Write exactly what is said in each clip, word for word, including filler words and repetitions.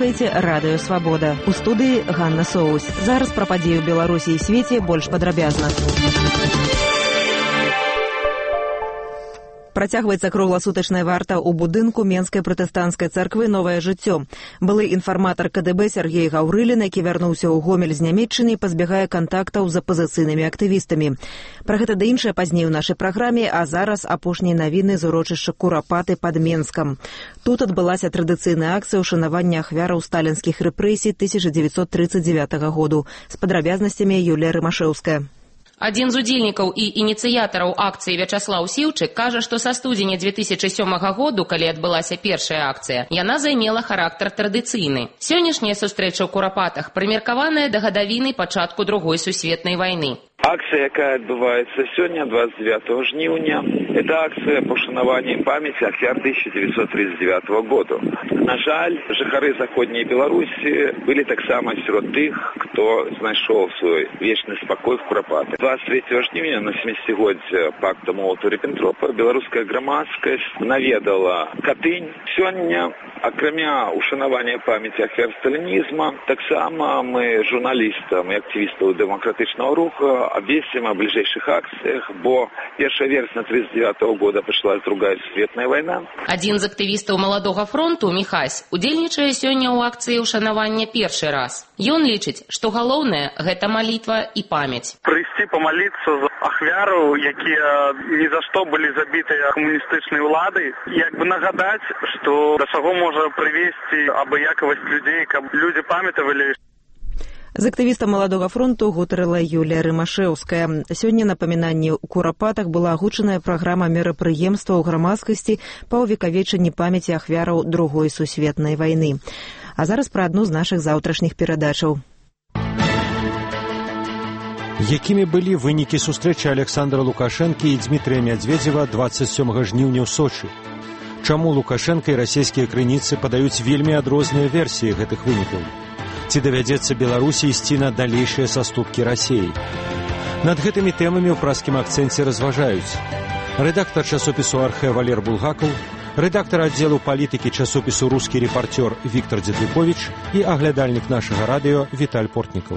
слухаеце Радыё Свабода. У студыі Ганна Соус. Зараз пра падзеі ў Беларусі і свеце больш падрабязна. Працягваецца кругласутачная варта ў будынку Менскай пратэстанцкай царквы «Новае жыццё». Былы інфарматар ка дэ бэ Сергей Гаўрылін, які вярнуўся ў Гомель з Нямецчыны, пазбягае кантактаў з апазіцыйнымі актывістамі. Пра гэта да іншае пазней у нашай праграме, а зараз апошнія навіны з урочышча Курапаты пад Менскам. Тут адбылася традыцыйная акцыя ўшанавання ахвяраў сталінскіх рэпрэсій тысяча дзевяцьсот тридцать девятого году. З падрабязнасцямі Юлія Рымашэўская. Адзін з удзельнікаў і ініцыятараў акцыі Вячаслаў Сіўчык кажа, што са студзеня две тысячи сёмага году, калі адбылася першая акцыя, яна займела характар традыцыйны. Сённяшняя сустрэча ў Курапатах прымеркаваная да гадавіны пачатку другой сусветнай вайны. Акция, якая отбывается сегодня, двадцать девятого жніўня, это акция по ушанаванию памяти ахвяр тысяча девятьсот тридцать девятого года. На жаль, жыхары заходняй Беларуси были так само сярод тых, кто знайшоў свой вечный спокой в Курапатах. двадцать третьего жніўня на семидесятигоддзе пакта Молотова-Риббентропа беларуская грамадскасць наведала Катынь. Сёння, акрамя ушанавання памяти ахвяр сталінізма, таксама мы журналістам і актывістаў дэмакратычнага руху обвестим о ближайших акциях, бо первая версия тридцать девятого года пошла другая сусветная война. Один из активистов Молодого фронту, Михась, удзельнічае сёння ў акцыі ўшанавання першы раз. Ён лічыць, што галоўнае – гэта малітва і памяць. Прыйсці памаліцца за ахвяраў, якія ні за што былі забітыя камуністычнай уладай, як бы нагадаць, што да чаго можа прывесці абыякавасць людзей, каб людзі памятавалі. З актывістам Маладога фронту гутарыла Юлія Рымашэўская. Сёння на памінанні ў Курапатах была агучаная праграма мерапрыемства ў грамадскасці па ўвекавечанні памяці ахвяраў другой сусветнай вайны. А зараз пра адну з нашых заўтрашніх перадачаў. Якімі былі вынікі сустрэчы Александра Лукашэнкі і Дмітрыя Мядзведзева двадцать сёмага жніўня ў Сочы? Чаму Лукашэнка і расійскія крыніцы падаюць вельмі адрозныя версіі гэтых вынікаў? Ці давядзецца Беларусі ісці на далейшыя саступкі Расіі? Над гэтымі тэмамі ў праскім акцэнце разважаюць рэдактар часопісу «Архэ» Валер Булгакаў, рэдактар аддзелу палітыкі часопісу «Рускі рэпарцёр» Віктор Дзедліковіч і аглядальнік нашага радыё Віталь Портнікаў.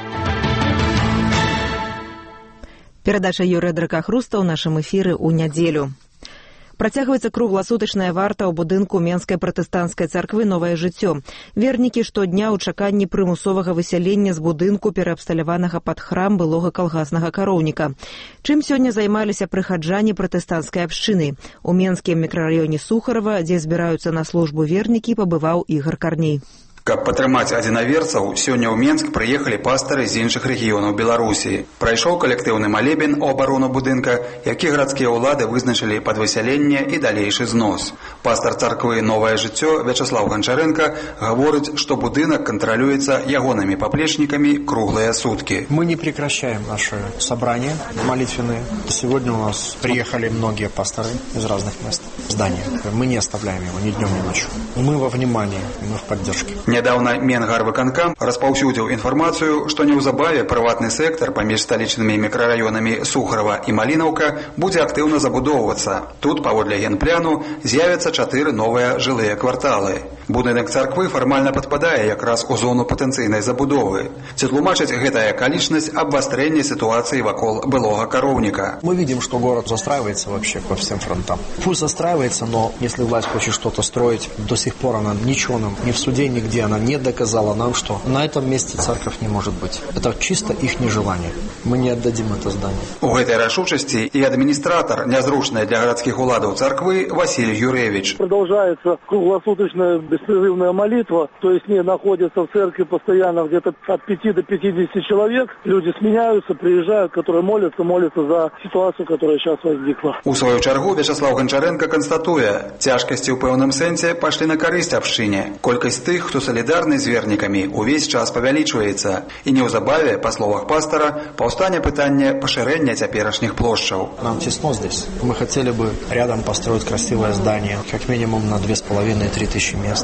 Перадача Юрыя Дракахруста ў нашым эфіры ў нядзелю. Працягваецца кругласутачная варта ў будынку Менскай пратэстанцкай царквы «Новае жыццё». Вернікі штодня ў чаканні прымусовага высялення з будынку, пераабсталяванага пад храм былога калгаснага кароўніка. Чым сёння займаліся прыхаджане пратэстанцкай абшчыны? У Менскім мікрараёне Сухарова, дзе збіраюцца на службу вернікі, пабываў Ігар Карней. Каб падтрымаць адзінаверцаў, сёння ў Менск прыехалі пастары з іншых рэгіёнаў Беларусі. Прайшоў калектыўны малебен у абарону будынка, які гарадскія ўлады вызначылі пад высяленне і далейшы знос. Пастар царквы «Новае жыццё» Вячаслаў Гончаренко гаворыць, што будынак кантралюецца ягонымі паплечнікамі круглыя суткі. Мы не прекращаем наши собрания молитвенные. Сегодня у нас приехали многие пасторы из разных мест здания. Мы не оставляем его ни днем, ни ночью. Мы во внимании, мы в поддержке. Нядаўна Менгарвыканкам распаўсюдзіў інфармацыю, што неўзабаве прыватны сектар паміж сталічнымі мікрараёнамі Сухарова і Малінаўка будзе актыўна забудоўвацца. Тут, паводле генпляну, з'явяцца чатыры новыя жылыя кварталы. Будынак царквы фармальна падпадае якраз у зону патэнцыйнай забудовы. Ці тлумачыць гэтая акалічнасць абвастрэння ситуации вакол былога коровника? Мы видим, что город застраивается вообще по всем фронтам. Пусть застраивается, но если власть хочет что-то строить, до сих пор она ничего нам, ни в суде, нигде она не доказала нам, что на этом месте церковь не может быть. Это чисто их нежелание. Мы не отдадим это здание. У этой рашучести и администратор, незручная для городских уладов церкви, Василий Юревич. Продолжается круглосуточная беспрерывная молитва, то есть не находятся в церкви постоянно где-то от пяти до пятидесяти человек. Люди сменяются, приезжают, которые молятся, молятся за ситуацию, которая сейчас возникла. У свою чергу Вячаслав Гончаренко констатуе, тяжкости у пэўным сэнсе пошли на карысць абшчыне. Колькасць тых, хто солидарны з вернікамі, увесь час павялічваецца. І неўзабаве, па словах пастора, паўстане пытанне пашырэння цяперашніх плошчаў. Нам тесно здесь. Мы хотели бы рядом построить красивое здание, как минимум на две с половиной-три тысячи мест.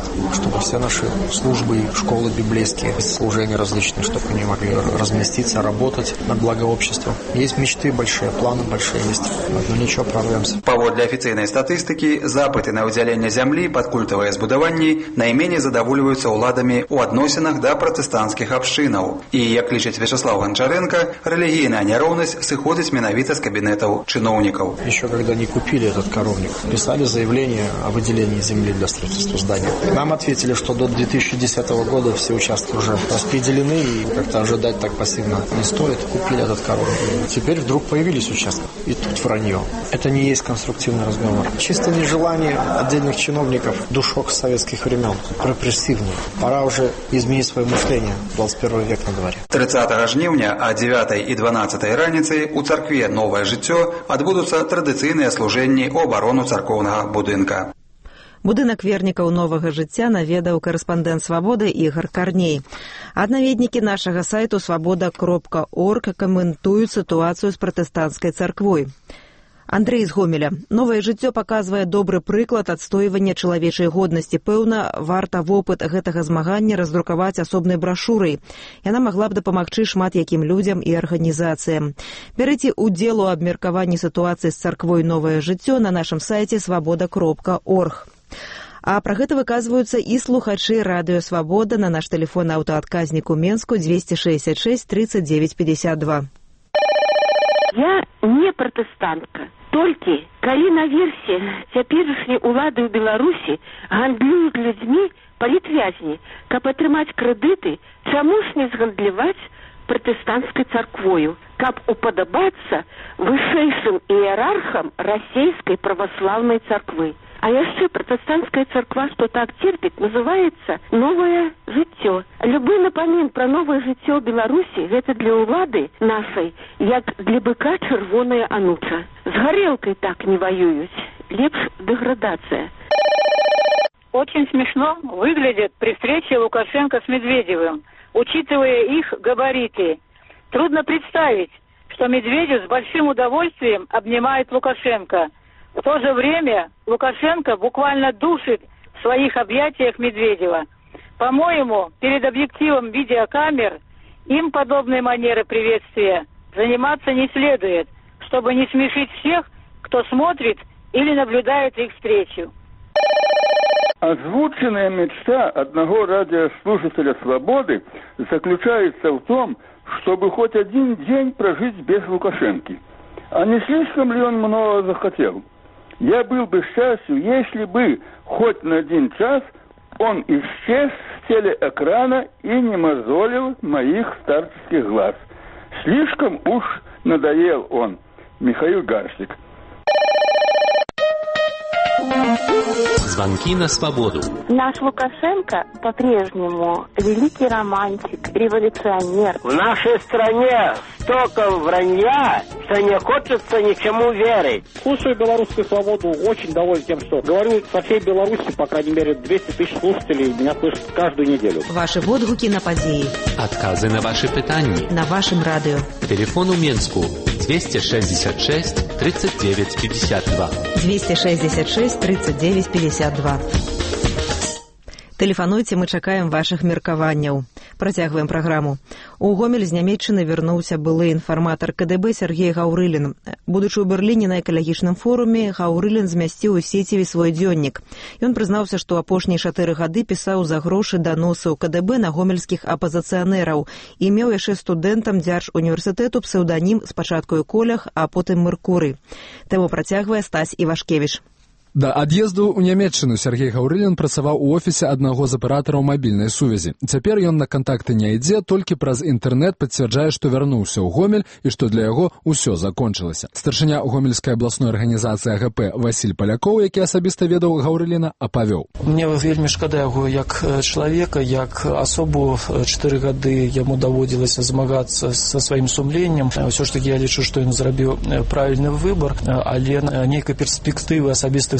мест, чтобы все наши службы, школы библейские, служения различные, чтобы они могли разместиться, работать на благо общества. Есть мечты большие, планы большие есть, но ничего, прорвемся. Паводле афіцыйнай статыстыкі, запыты на ўдзяленне зямлі пад культавыя збудаванні найменей задавольваюцца ўладамі ў адносінах да пратэстанцкіх абшчынаў. І, як лічыць Вячеслав Гончаренко, рэлігійная няроўнасць сыходзіць менавіта з кабінетаў чыноўнікаў. Еще когда не купили этот коровник, писали заявление о выделении земли для строительства здания. Нам ответили, что до две тысячи десятого года все участки уже распределены и как-то ожидать так пассивно не стоит. Купили этот коровник. Теперь вдруг появились участки. И тут вранье. Это не есть конструктивный разговор. Чисто нежелание отдельных чиновников, душок советских времен, репрессивнее. Пора уже изменить свое мышление. двадцать первый век на дворе. тридцатага жніўня о дзевятай і дванаццатай раніцы у царкве «Новае жыццё» адбудуцца традыцыйныя служэнні ў абарону царкоўнага будынка. Будынак вернікаў новага жыцця наведаў карэспандэнт «Свабоды» Ігар Карней. Ад наведнікі нашага сайту свабода кропка орг каментуюць сітуацыю з пратэстанцкай царквой. Андрэй з Гомеля. Новае жыццё паказвае добры прыклад адстойвання чалавечай годнасці. Пэўна, варта вопыт гэтага змагання раздрукаваць асобнай брашурай. Яна магла б дапамагчы шмат якім людзям і арганізацыям. Бярыце ўдзел у абмеркаванні сітуацыі з царквой «Новае жыццё» на нашым сайце свабода кропка орг. А пра гэта выказваюцца і слухачы радыё «Свабода» на наш тэлефон аўтаадказнік у Менску двести шестьдесят шесть тридцать девять пятьдесят два. Я не пратэстантка. Толькі, калі наверсе цяперашняй улады ў Беларусі гандлююць людзьмі палітвязні, каб атрымаць крэдыты, чаму ж не згандляваць пратэстанцкай царквою, каб упадабацца вышэйшым іерархам расейскай праваслаўнай царквы. А яшчэ пратэстанцкая царква, што так церпіць, называецца «Новае жыццё». Любы напамін пра новае жыццё ў Беларусі – гэта для ўлады нашай, як для быка чырвоная ануча. З гарэлкай так не воююць. Лепш деградация. Очень смешно выглядит при встрече Лукашенко с Медведевым, учитывая их габариты. Трудно представить, что Медведев с большим удовольствием обнимает Лукашенко. В то же время Лукашенко буквально душит в своих объятиях Медведева. По-моему, перед объективом видеокамер им подобной манеры приветствия заниматься не следует, чтобы не смешить всех, кто смотрит или наблюдает их встречу. Озвученная мечта одного радиослушателя «Свободы» заключается в том, чтобы хоть один день прожить без Лукашенки. А не слишком ли он много захотел? Я был бы счастлив, если бы хоть на один час он исчез с телеэкрана и не мозолил моих старческих глаз. Слишком уж надоел он. Михаил Гарщик. Звонки на свободу. Наш Лукашенко по-прежнему великий романтик, революционер. В нашей стране столько вранья, что не хочется ничему верить. Слушаю белорусскую свободу, очень доволен тем, что говорю со всей Беларуси, по крайней мере, двести тысяч слушателей меня слышат каждую неделю. Ваши водгуки на подеи. Отказы на ваши пытания. На вашем радио. Телефон у Менску двести шестьдесят шесть тридцать девять пятьдесят два. двести шестьдесят шесть тридцать девять пятьдесят два. Тэлефануйце, мы чакаем вашых меркаванняў. Працягваем праграму. У Гомель з Нямецчыны вярнуўся былы інфарматар КДБ Сергей Гаўрылін. Будучы ў Берліне на экалагічным форуме, Гаўрылін змясціў у сеціве свой дзённік. Ён прызнаўся, што апошнія чатыры гады пісаў за грошы даносы ў КДБ на гомельскіх апазіцыянераў і меў яшчэ студэнтам дзяржуніверсітэту псеўданім спачатку Колях, а потым Меркурый. Тэму працягвае Стась Івашкевіч. Да ад'езду ў Нямецчыну Сергей Гаўрылін працаваў у офісе аднаго з аператараў мабільнай сувязі. Цяпер ён на кантакты не ідзе, толькі праз інтэрнэт пацвярджае, што вярнуўся ў Гомель і што для яго ўсё закончылася. Старшыня гомельскай абласной арганізацыі АГП Васіль Палякоў, які асабіста ведаў Гаўрыліна, апавёў. Мне вельмі шкада яго як чалавека, як асобу. Чатыры гады яму даводзілася змагацца са сваім сумленнем. Ўсё ж такі я лічу, што ён зрабіў правільны выбар, але нейкай перспектывы асабістых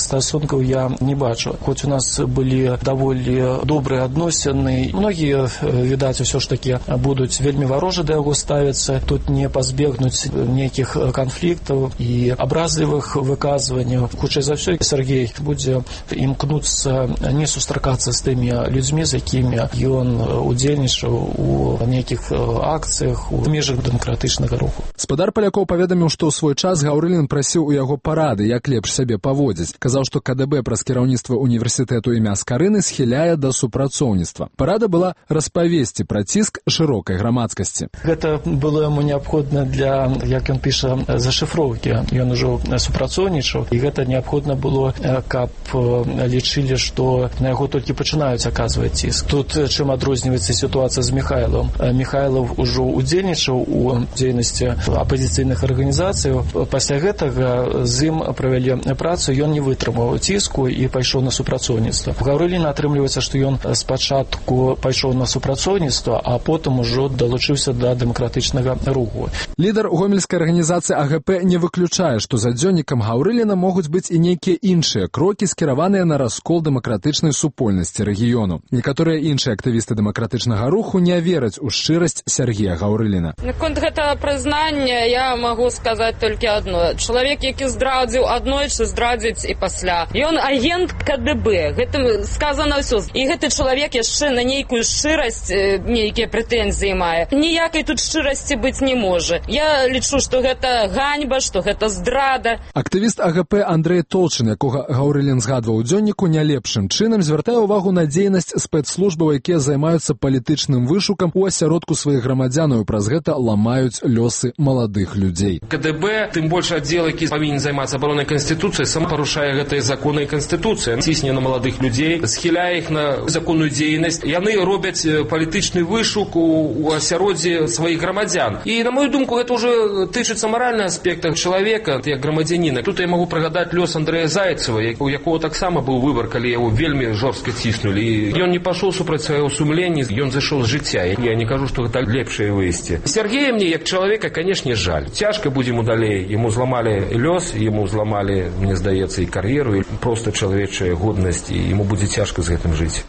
стасункаў я не бачу. Хоць у нас былі даволі добрыя адносіны, многія, відаць, усё ж такі будуць вельмі варожа да яго ставіцца, тут не пазбегнуць нейкіх канфліктаў і абразлівых выказванняў. Хутчэй за ўсё, Сергей будзе імкнуцца не сустракацца з тымі людзьмі, з якімі ён удзельнічаў у нейкіх акцыях у межах дэмакратычнага руху. Спадар Палякоў паведаміў, што ў свой час Гаўрылін прасіў у яго парады, як лепш сябе паводзіць. Казаў, што КДБ праз кіраўніцтва універсітэту імя Скарыны схіляе да супрацоўніцтва. Парада была распавесці пра ціск шырокай грамадскасці. Гэта было яму неабходна для, як ён піша, зашыфроўкі. Ён ужо супрацоўнічаў, і гэта неабходна было, каб лічылі, што на яго толькі пачынаюць аказваць ціск. Тут чым адрозніваецца сітуацыя з Міхайлом. Міхайлов ужо удзельнічаў у дзейнасці апазіцыйных арганізацый. Пасля гэтага з ім правялі працу, ён не вытрымаў ціску і пайшоў на супрацоўніцтва. Гаўрылін атрымліваецца, што ён спачатку пайшоў на супрацоўніцтва, а потым ужо далучыўся да дэмакратычнага руху. Лідар гомельскай арганізацыі АГП не выключае, што за дзённікам Гаўрыліна могуць быць і нейкія іншыя крокі, скіраваныя на раскол дэмакратычнай супольнасці рэгіёну. Некаторыя іншыя актывісты дэмакратычнага руху не вераць у шчырасць Сергея Гаўрыліна. Наконт гэтага прызнання я магу сказаць толькі адно. Чалавек, які здрадзіў аднойчы, здрадзіць і пасля. Ён агент КДБ. Гэтым сказана ўсё. І гэты чалавек яшчэ на нейкую шчырасць нейкія прэтэнзіі мае. Ніякай тут шчырасці быць не можа. Я лічу, што гэта ганьба, што гэта здрада. Актывіст АГП Андрэй Толчын, якога Гаўрылін згадваў у дзённіку, не лепшым чынам звяртае ўвагу на дзейнасць спецслужбаў, якія займаюцца палітычным вышукам у асяродку сваіх грамадзянаў, праз гэта ламаюць лёсы маладых людзей. КДБ, тым больш аддзел, які павінен займацца абаронай канстытуцыі, сам парушае гэтыя законы і канстытуцыя. Цісне на маладых людзей, схіляе іх на законную дзейнасць. Яны робяць палітычны вышук у асяроддзі сваіх грамадзян. І, на мою думку, гэта ўжо тычыцца маральных аспектах чалавека, як грамадзяніна. Тут я магу прыгадаць лёс Андрэя Зайцева, у якога таксама быў выбар, калі яго вельмі жорстка ціснулі. Ён не пашоў супраць свайго сумлення, ён зышоў з жыцця. Я не кажу, што гэта лепшае выйсце. Сергея мне, як чалавека, канешне, жаль. Цяжка будзе яму далей. Яму зламалі лёс, яму зламалі, мне здаецца, і кар'еру, і проста чалавечая годнасць, і яму будзе цяжка з гэтым жыць.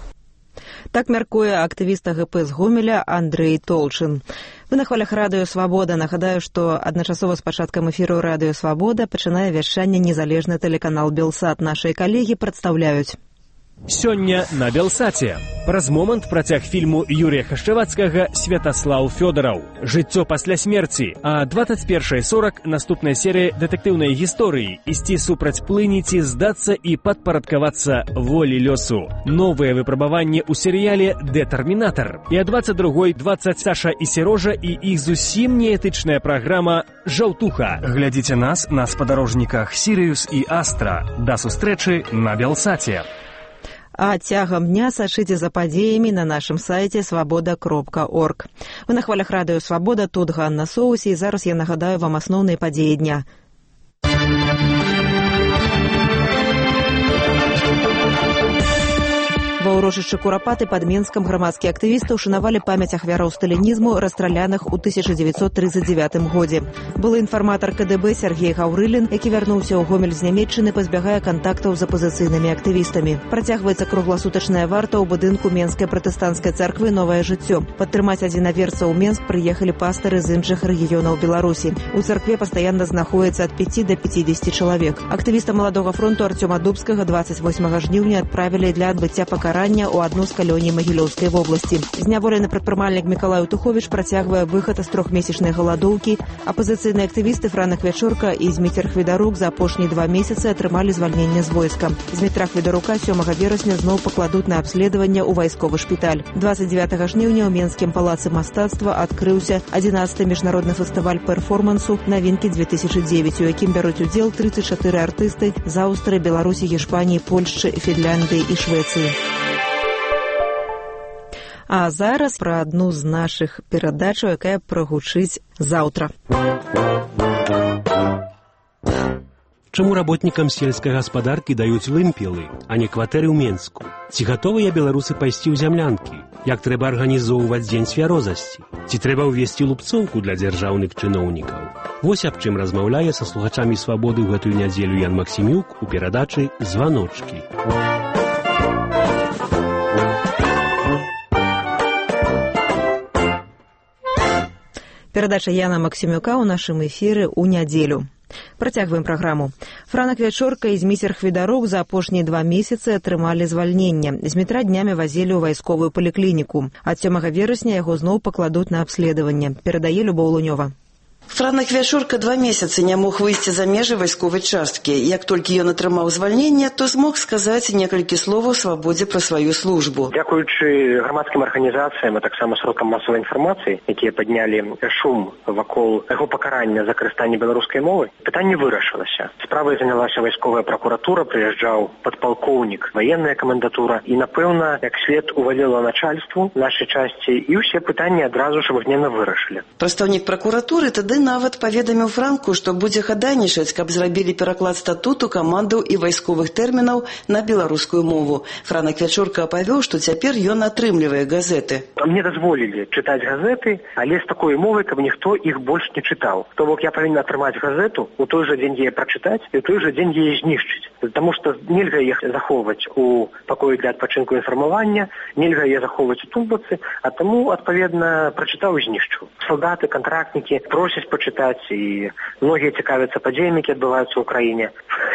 Так мяркуе актывіст АГП з Гомеля Андрэй Толчын. Вы на хвалях Радыё Свабода. Нагадаю, што адначасова з пачаткам эфіру Радыё Свабода пачынае вяшчанне незалежны тэлеканал Белсат. Нашыя калегі прадстаўляюць. Сёння на Белсаце. Праз момант працяг фільму Юрія Хашчавацкага «Святаслаў Фёдараў. Жыццё пасля смерці». А двадцать першая сорок наступная серія дэтэктыўнай гісторыі «Ісці супраць плыні ці здацца і падпарадкавацца волі лёсу». Новыя выпрабаванні ў серыяле «Дэтэрмінатар». І а двадцать другой двадцать Саша і Серожа і іх зусім неэтычная праграма «Жаўтуха». Глядзіце нас на спадарожніках «Сірыюс» і «Астра». Да сустрэчы на Белсаце. А цягам дня сачыце за падзеямі на нашым сайце свабода кропка орг. Вы на хвалях Радыё Свабода, тут Ганна Соусі, і зараз я нагадаю вам асноўныя падзеі дня. Ва ўрочышчы Курапаты пад Менскам грамадскія актывісты ўшанавалі памяць ахвяраў сталінізму, расстраляных у тысяча дзевяцьсот тридцать девятым годзе. Былы інфарматар КДБ Сергей Гаўрылін, які вярнуўся ў Гомель з Нямецчыны, пазбягае кантактаў з апазіцыйнымі актывістамі. Працягваецца кругласутачная варта ў будынку Менскай пратэстанцкай царквы «Новае жыццё». Падтрымаць адзінаверца ў Менск прыехалі пастары з іншых рэгіёнаў Беларусі. У царкве пастаянна знаходзіцца ад пяці да пяцідзесяці чалавек. Актывіста Маладога фронту Арцёма Дубскага двадцать восьмага жніўня адправілі для адбыцця пакарання у адну з калоній Магілёўскай вобласці. Зняволены прадпрымальнік Мікалай Туховіч працягвае выхад з трохмесячнай галадоўкі. Апазіцыйныя актывісты Франак Вячорка і Зміцер Хведарук за апошнія два месяцы атрымалі звальненне з войска. Змітра Хведарука сёмага верасня зноў пакладуць на абследаванне ў вайсковы шпіталь. двадцать девятага жніўня ў Менскім палацы мастацтва адкрыўся адзінаццаты міжнародны фестываль перформансу «Навінкі две тысячи девять», у якім бяруць удзел тридцать чатыры артысты з Аўстрыі, Беларусі, Гішпаніі, Польшчы, Фінляндыі і Швецыі. А зараз пра адну з нашых перадачаў, якая прагучыць заўтра. Чаму работнікам сельскай гаспадаркі даюць вымпелы, а не кватэры ў Менску? Ці гатовыя беларусы пайсці ў зямлянкі? Як трэба арганізоўваць дзень цвярозасці? Ці трэба ўвесці лупцоўку для дзяржаўных чыноўнікаў? Вось аб чым размаўляе са слухачамі «Свабоды» ў гэтую нядзелю Ян Максімюк у перадачы «Званочкі». Перадача Яна Максімюка ў нашым эфіры ў нядзелю. Працягваем праграму. Франак Вячорка і Зміцер Хвідарук за апошнія два месяцы атрымалі звальненне. Змітра днямі вазілі ў вайсковую паліклініку. Ад сёмага верасня яго зноў пакладуць на абследаванне. Перадае Любоў Лунёва. Франак Вячорка два месяцы не мог выйсці за межы вайсковай часткі. Як толькі ён атрымаў звальненне, то змог сказаць некалькі словаў свабодзе пра сваю службу. Дзякуючы грамадскім арганізацыям, а таксама сродкам масавай інфармацыі, якія паднялі шум вакол яго пакарання за карыстанне беларускай мовы, пытанне вырашылася. Справай занялася вайсковая пракуратура, прыязджаў падпалкоўнік, ваенная камендатура і, напэўна, як след уваліла начальству нашай часці, і ўсе пытанні адразу ж вагненна вырашылі. Прадстаўнік пракуратуры тады нават паведаміў Франку, што будзе хадайнічаць, каб зрабілі пераклад статуту, камандаў і вайсковых тэрмінаў на беларускую мову. Франак Вячорка апавёў, што цяпер ён атрымлівае газеты. Мне дазволілі чытаць газеты, але з такой мовай, каб ніхто іх больш не чытаў. То бок я павінен атрымаць газету, у той жа дзень яе прачытаць і ў той жа дзень яе знішчыць. Таму што нельга іх захоўваць у пакоі для адпачынку інфармавання, нельга яе захоўваць у тумбацы, а таму, адпаведна, прачытаў і знішчыў. Салдаты, кантрактнікі просяць пачытаць, і многія цікавяцца падзеямі, які адбываюцца ў краіне.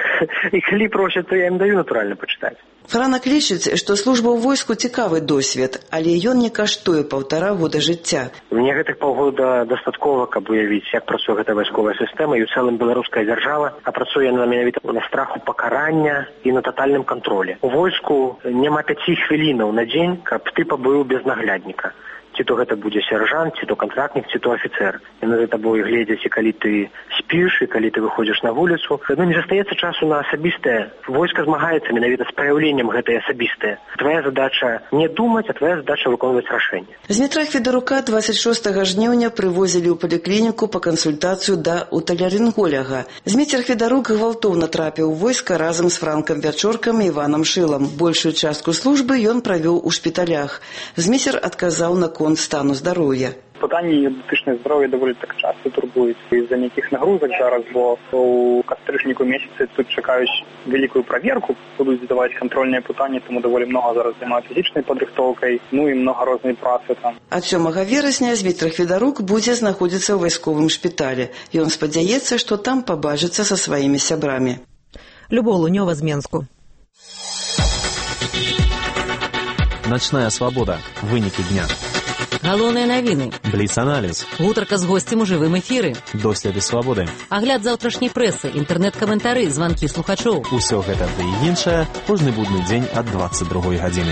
І калі просяць, то я ім даю, натуральна, пачытаць. Франак лічыць, што служба ў войску цікавы досвед, але ён не каштуе паўтара года жыцця. Мне гэтых паўгода дастаткова, каб уявіць, як працуе гэтая вайсковая сістэма, і ў цэлым беларуская дзяржава, а працуе яна менавіта на страху пакарання і на татальным кантролі. У войску няма пяці хвілінаў на дзень, каб ты пабыў без наглядніка. Ці то гэта будзе сержант, ці то кантрактнік, ці то афіцэр. Яны за табой гледзяць, і калі ты спіш, і калі ты выходзіш на вуліцу. Ну, не застаецца часу на асабістае. Войска змагаецца менавіта з праяўленнем гэтай асабістае. Твая задача не думаць, а твая задача выконваць рашэнне. Змітра Хвідарука дваццаць шостага жніўня прывозілі ў паліклініку па кансультацыю да оталарынголага. Зміцер Хвідарук гвалтоўна трапіў у войска разам з Франкам Вячоркам і Іванам Шылам. Большую частку службы ён правёў у шпіталях. Зміцер адказаў на конт стану здароўя. Пытанні дыхальнага здароўя даволі так часта турбуюць з-за нейкіх нагрузак зараз, бо у кастрычніку месяцы тут чакаюць вялікую праверку, будуць задаваць кантрольныя пытанні, таму даволі многа зараз займаюць фізічнай падрыхтоўкай, ну і многа рознай працы там. Ад сёмага верасня Змітр Хвідарук будзе знаходзіцца ў вайсковым шпіталі. Ён спадзяецца, што там пабачыцца са сваімі сябрамі. Любоў Лунёва з Менску. Ночная свабода. Вынікі дня. Галоўныя навіны. Бліц-аналіз. Гутарка з госцем у жывым эфіры. Доследы свабоды. Агляд заўтрашняй прэсы, інтэрнэт-каментары, званкі слухачоў. Усё гэта ды і іншае кожны будны дзень ад дваццаць другой гадзіны.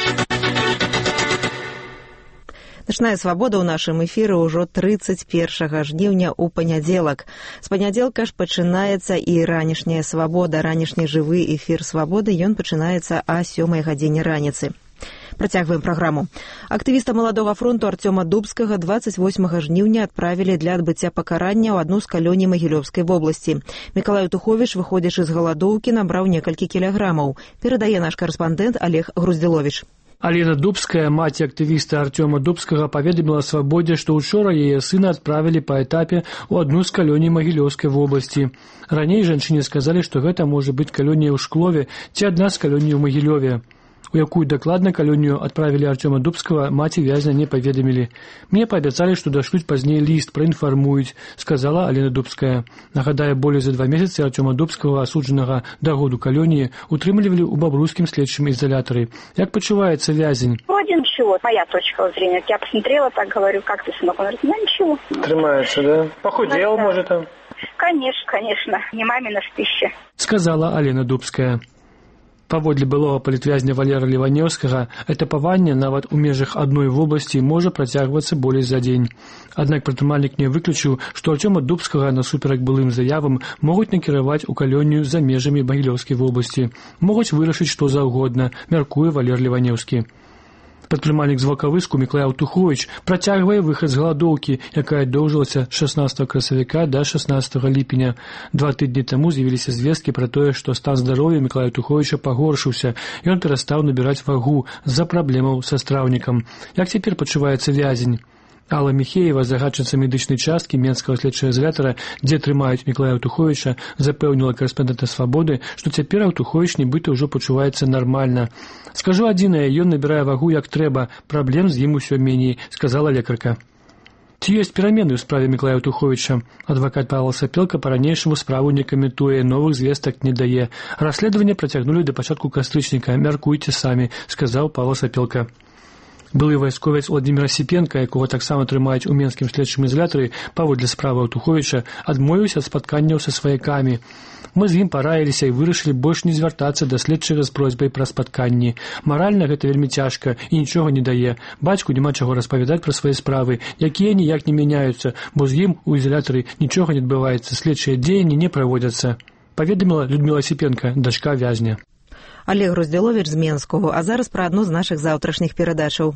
Начная свабода ў нашым эфіры ўжо трыццаць першага жніўня ў панядзелак. З панядзелка ж пачынаецца і ранішняя свабода. Ранішні жывы эфір свабоды, ён пачынаецца а сёмай гадзіне раніцы. Працягваем праграму. Актывіста Маладога фронту Артёма Дубскага дваццаць восьмага жніўня адправілі для адбыцця пакарання ў адну з калоній Магілёўскай вобласці. Мікалай Туховіч, выходзячы з галадоўкі, набраў некалькі кілаграмаў. Перадае наш карэспандэнт Олег Груздзіловіч. Алена Дубская, маці актывіста Артёма Дубскага, паведаміла свабодзе, што ўчора яе сына адправілі па этапе ў адну з калоній Магілёўскай вобласці. Раней жанчыне сказалі, што гэта можа быць калонія ў Шклове ці адна з калоній у Магілёве. У якую дакладна калонію адправілі Артёма Дубскага, маці вязня не паведамілі. Мне паабяцалі, што дашлюць пазней ліст, праінфармуюць, сказала Алена Дубская. Нагадае, болей за два месяцы Артёма Дубскага, асуджанага да году калоніі, утрымлівалі ў бабруйскім следчым изолятары. Як пачуваецца вязень? Вроде ничего, моя точка зрения. Я посмотрела, так говорю, как ты, сынок? Он говорит, ну ничего. Трымаецца, да? Похудел, да, может, там? Конечно, конечно. Не мамина ж пища. Сказала Алена Дубская. Паводле былога палітвязня Валера Леванеўскага, этапаванне нават у межах адной вобласці можа працягвацца болей за дзень. Аднак прадпрымальнік не выключыў, што Артёма Дубскага насуперак былым заявам могуць накіраваць у калонію за межамі Магілёўскай вобласці. Могуць вырашыць што заўгодна, мяркуе Валер Леванеўскі. Прадпрымальнік з Вакавыску Міклай Туховіч працягвае выхад з галадоўкі, якая доўжылася з шаснаццатага красавіка да шаснаццатага ліпеня. Два тыдні таму з'явіліся звесткі пра тое, што стан здароўя Міклая Туховіча пагоршыўся, і ён перастаў набіраць вагу з-за праблемаў са страўнікам. Як цяпер пачуваецца вязень? Алла Міхеева, загадчыца медычнай часткі Менскага следчага ізалятара, дзе трымаюць Мікалая Аўтуховіча, запэўніла корэспандэнта «Свабоды», што цяпер Аўтуховіч нібыта ўжо пачуваецца нармальна. «Скажу адзінае, ён набірае вагу як трэба, праблем з ім усё меней», сказала лекарка. Ці ёсць перамены ў справе Мікалая Аўтуховіча? Адвакат Павел Сапелка па-ранейшаму справу не каментуе, новых звестак не дае. Расследаванне працягнулі да пачатку кастрычніка. Мяркуйце самі, сказаў Павел Сапелка. Былы вайсковец Владзімір Асіпенка, якога таксама трымаюць у менскім следчым ізалятары, паводле справы Аўтуховіча, адмовіўся ад спатканняў са сваякамі. Мы з ім параіліся і вырашылі больш не звяртацца да следчага з просьбай пра спатканні. Маральна гэта вельмі цяжка і нічога не дае. Бацьку няма чаго распавядаць пра свае справы, якія ніяк не мяняюцца, бо з ім у ізалятары нічога не адбываецца, следчыя дзеянні не праводзяцца. Паведаміла Людмила Асіпенка, дачка вязня. Олег Груздзяловіч з Менского, а зараз пра адну з нашых заўтрашніх перадачаў.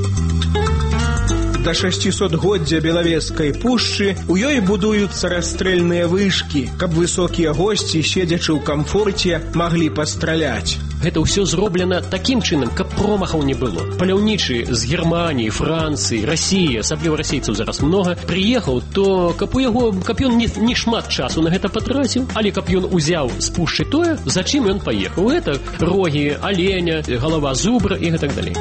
Да шасцісотгоддзя Белавежскай пушчы у ёй будуюцца расстрэльныя вышкі, каб высокія госці, седзячы ў камфорце, маглі пастраляць. Гэта ўсё зроблена такім чынам, каб промахаў не было. Паляўнічы з Германіі, Францыі, Расіі, асабліва расейцаў зараз многа, прыехаў, то каб у яго, каб ён не, не шмат часу на гэта патраціў, але каб ён узяў з пушчы тое, за чым ён паехаў. Гэта рогі аленя, галава зубра і гэтак далей.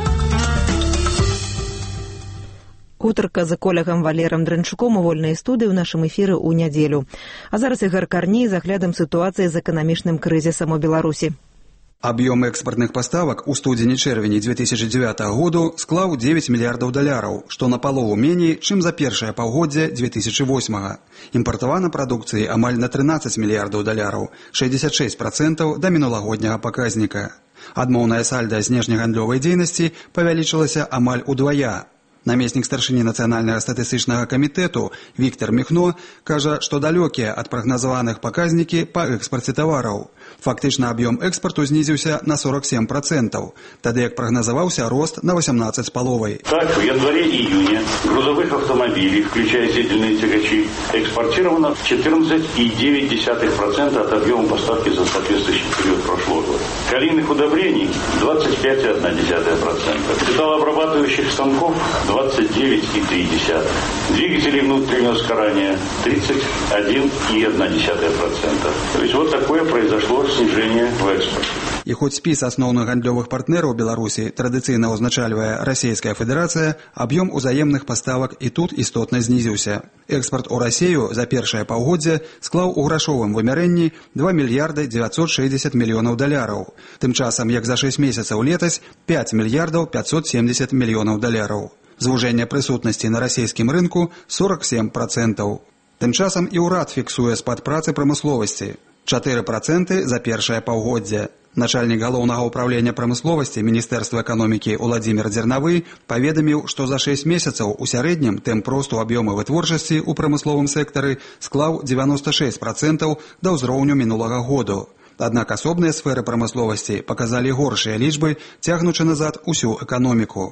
Гутарка з эколагам Валерам Дранчуком у вольнай студыі ў нашым эфіры ў нядзелю. А зараз Ігор Карней з аглядам сітуацыі з эканамічным крызісам у Беларусі. Аб'ём экспартных паставак у студзені-чэрвені две тысячи девятого году склаў девять мільярдаў даляраў, што на палову меней, чым за першае паўгоддзе две тысячи восьмага. Імпартавана прадукцыі амаль на тринадцать мільярдаў даляраў, шестьдесят шесть процентов да мінулагодняга паказніка. Адмоўная сальда знешнегандлёвай дзейнасці павялічылася амаль удвая. Намеснік старшыні Нацыянальнага статыстычнага камітэту Віктор Міхно кажа, што далёкія ад прагназаваных паказнікі па экспарце тавараў. Фактычна аб'ём экспарту знізіўся на сорок семь процентов, тады як прагназаваўся рост на восемнадцать с половой. Так, в январе-июне грузовых автомобилей, включая дизельные тягачи, экспортировано четырнадцать и девять десятых процента от объема поставки за соответствующий период прошлого года. Калийных удобрений двадцать пять и одна десятая процента. Металлообрабатывающих станков двадцать девять и три десятых. Двигателей внутреннего сгорания тридцать один и одна десятая процента. То есть вот такое произошло снижение в экспорте. І хоць спіс асноўных гандлёвых партнераў Беларусі традыцыйна ўзначальвае Расійская Федэрацыя, аб'ём узаемных паставак і тут істотна знізіўся. Экспарт у Расію за першае паўгоддзе склаў у грашовым вымярэнні два мільярды девятьсот шестьдесят мільёнаў даляраў. Тым часам, як за шесть месяцаў летась, пять мільярдаў пятьсот семьдесят мільёнаў даляраў. Звужэнне прысутнасці на расійскім рынку сорок семь процентов. Тым часам і ўрад фіксуе спад працы прамысловасці. четыре процента за першае паўгоддзе. Начальнік галоўнага ўправлення прамысловасці Міністэрства эканомікі Владзімір Дзернавы паведаміў, што за шесть месяцаў у сярэднім тэмп росту аб'ёма вытворчасці ў прамысловым сектары склаў девяносто шесть процентов да ўзроўню мінулага году. Аднак асобныя сферы прамысловасці паказалі горшыя лічбы, цягнучы назад усю эканоміку.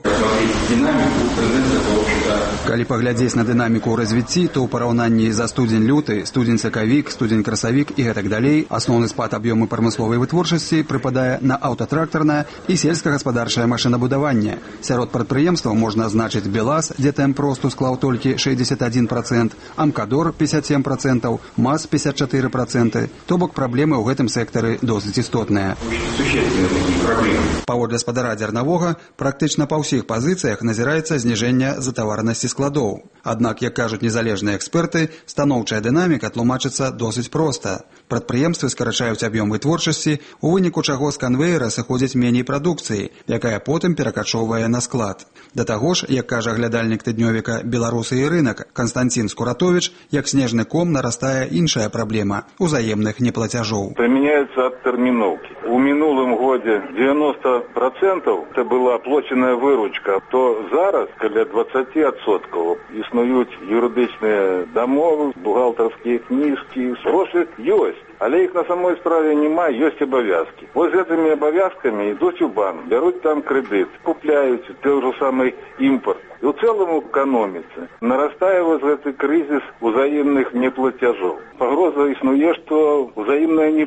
Калі паглядзець на дынаміку ў развіцці, то ў параўнанні за студзень-люты, студзень-сакавік, студзень-красавік і гэтак далей, асноўны спад аб'ёму прамысловай вытворчасці прыпадае на аўтатрактарнае і сельскагаспадарчае машынабудаванне. Сярод прадпрыемстваў можна азначыць БелАЗ, дзе тэмп росту склаў толькі шестьдесят один процент, Амкадор пятьдесят семь процентов, МАЗ пятьдесят четыре процента. То бок праблемы ў гэтым сектары досыць істотныя. Паводле спадара Дзернавога, практычна па ўсіх пазіцыях назіраецца зніжэнне затаваранасці складоў. Аднак, як кажуць незалежныя эксперты, станоўчая дынаміка тлумачыцца досыць проста. Прадпрыемствы скарачаюць аб'ём вытворчасці, у выніку чаго з канвеера сыходзіць меней прадукцыі, якая потым перакачоўвае на склад. Да таго ж, як кажа глядальнік тыднёвіка «Беларусы і рынак» Константин Скуратович, як снежны ком нарастае іншая праблема – узаемных неплацяжоў. Применяется от терминовки. У минулым годе девяносто процентов это была оплаченная выручка, то зараз, каля двадцать процентов, існують юридичні домови, бухгалтерські книжки, гроші есть. Але їх на самой справе немає, є обов'язки. Ось з цими обов'язками йдуть у банк, беруть там кредит, купляють той же самий імпорт. І в цілому економіці наростає ось цей кризис взаємних неплатежів. Погроза існує, що взаємні неплатежі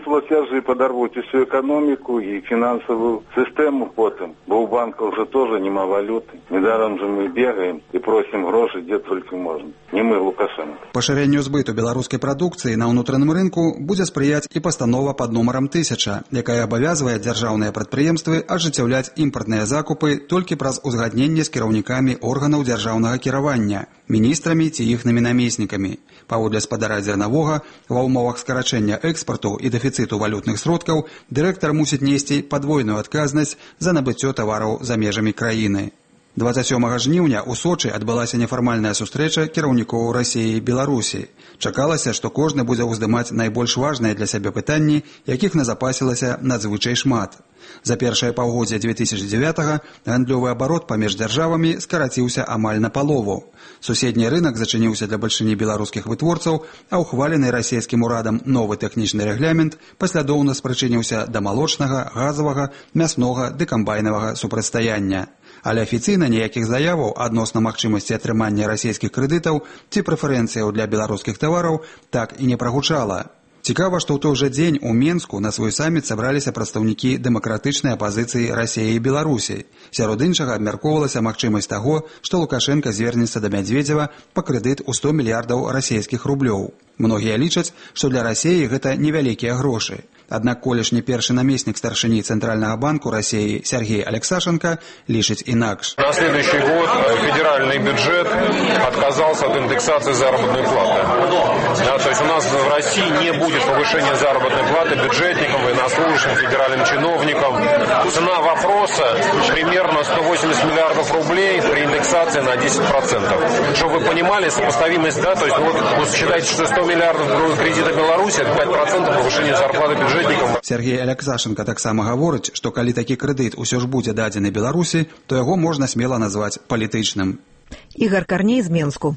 же подорвут и всю экономику, и финансовую систему потом. Бо у банков же тоже нема валюты. Недаром же мы бегаем и просим гроши, где только можно. Не мы, Лукашенко. Пашырэнню збыту беларускай прадукцыі на ўнутраным рынку будзе спрыяць і пастанова пад нумарам тысяча, якая абавязвае дзяржаўныя прадпрыемствы ажыццяўляць імпартныя закупы толькі праз узгадненне з кіраўнікамі органаў дзяржаўнага кіравання, міністрамі ці іхнымі намеснікамі. Паводле спадара зернавога, ва ўмовах скарачэння экспарту і дэфіцыту валютных сродкаў дырэктар мусіць несці падвойную адказнасць за набыццё тавараў за межамі краіны. двадцать сёмага жніўня ў Сочы адбылася нефармальная сустрэча кіраўнікоў Расіі і Беларусі. Чакалася, што кожны будзе ўздымаць найбольш важныя для сябе пытанні, якіх назапасілася надзвычай шмат. За першае паўгоддзе две тысячи девятого гандлёвы абарот паміж дзяржавамі скараціўся амаль на палову. Суседні рынак зачыніўся для бальшыні беларускіх вытворцаў, а ўхвалены расійскім урадам новы тэхнічны рэгламент паслядоўна спрычыніўся да малочнага, газавага, мяснога ды камбайнавага супрацьстаяння. Але афіцыйна ніякіх заяваў адносна магчымасці атрымання расійскіх крэдытаў ці прэферэнцыяў для беларускіх тавараў так і не прагучала. Цікава, што ў той жа дзень у Менску на свой саміт сабраліся прадстаўнікі дэмакратычнай апазіцыі Расіі і Беларусі. Сярод іншага абмяркоўвалася магчымасць таго, што Лукашенка звернецца да Мядзведзева па крэдыт у сто мільярдаў расійскіх рублёў. Многія лічаць, што для Расіі гэта невялікія грошы. Аднак колішні першы намеснік старшыні Центрального банку России Сергей Алексашенко лишить инакш. На следующий год федеральный бюджет отказался от индексации заработной платы. Да, то есть у нас в России не будет повышения заработной платы бюджетникам, военнослужащим, федеральным чиновникам. Цена вопроса примерно сто восемьдесят миллиардов рублей при индексации на десять процентов. Чтобы вы понимали сопоставимость, да, то есть вот вы считаете, что сто миллиардов кредита Беларуси это пять процентов повышения зарплаты бюджетникам. Сергей Алексашенко таксама гаворыць, што калі такі крэдыт усё ж будзе дадзены Беларусі, то яго можна смела назваць палітычным. Ігор Карней з Менску.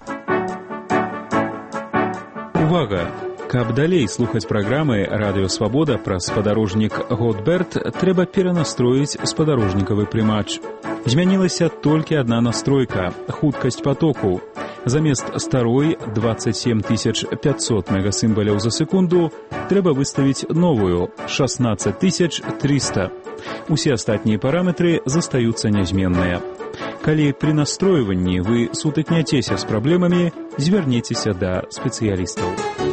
Увага! Каб далей слухаць праграмы «Радыё Свабода» пра спадарожнік Готберт, трэба перанастроіць спадарожнікавы прымач. Змянілася толькі адна настройка – хуткасць потоку. Замест старой двадцать семь тысяч пятьсот мегасімбаляў за секунду трэба выставіць новую – шестнадцать тысяч триста. Усе астатнія параметры застаюцца нязменныя. Калі пры настройванні вы сутыкняцеся з праблемамі, звярніцеся да спецыялістаў.